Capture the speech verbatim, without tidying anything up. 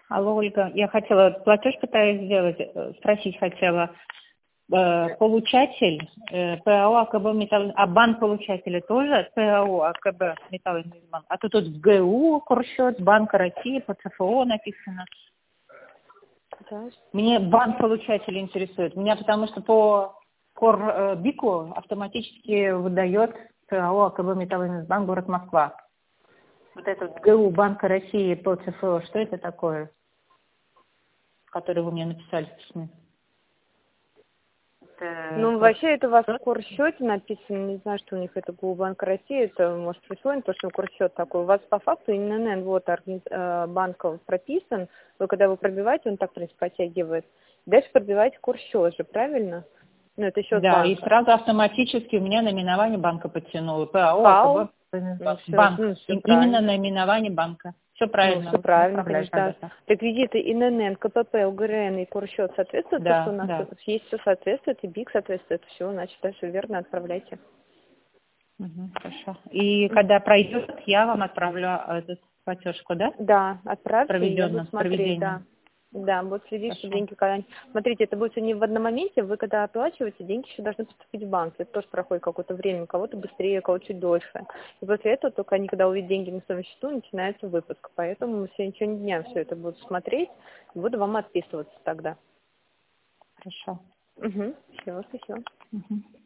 Алло, Ольга, я хотела платеж пытаюсь сделать, э, спросить хотела. Э, Получатель э, ПАО АКБ Металл, а банк получателя тоже ПАО АКБ Металлинвестбанк. А то тут ГУ курсчет Банка России по ЦФО написано. Да. Мне банк получателя интересует. Меня потому что по Корбику автоматически выдает ПАО АКБ Металлинвестбанк город Москва. Вот этот ГУ Банка России по ЦФО, что это такое, который вы мне написали в письме? Это Ну, вообще, это у вас в курсчете написано, не знаю, что у них это ГУ Банк России, это, может, присвоено, потому что курсчет такой. У вас по факту ИНН, вот, организ... э, банков прописан, вы когда вы пробиваете, он так, в принципе, подтягивает. Дальше пробиваете курсчет же, правильно? Ну, это счет Да, и банка. сразу автоматически у меня наименование банка подтянуло. ПАО, ПАО, АКБ, ну, все, банк. ну, все И- Именно правильно. наименование банка. Все Ну, правильно, все в общем, правильно, отправляю конечно, да. тогда. Реквизиты ИНН, КПП, ЛГРН и курсчет соответствуют, то, что у Да, нас да. тут есть, все соответствует, и БИК соответствует, все, значит, дальше верно отправляйте. Мгм, хорошо. И когда пройдет, я вам отправлю а, этот платежку, да? Да, отправьте, и я буду Проведенным, смотреть, да. проведением. Да, буду следить, что Хорошо. деньги когда-нибудь... Смотрите, это будет все не в одном моменте, вы когда оплачиваете, деньги еще должны поступить в банк. Это тоже проходит какое-то время, у кого-то быстрее, у кого-то чуть дольше. И после этого только они, когда увидят деньги на своем счету, начинается выпуск. Поэтому мы в течение дня все это буду смотреть, и буду вам отписываться тогда. Хорошо. Угу, все, спасибо. Мгм.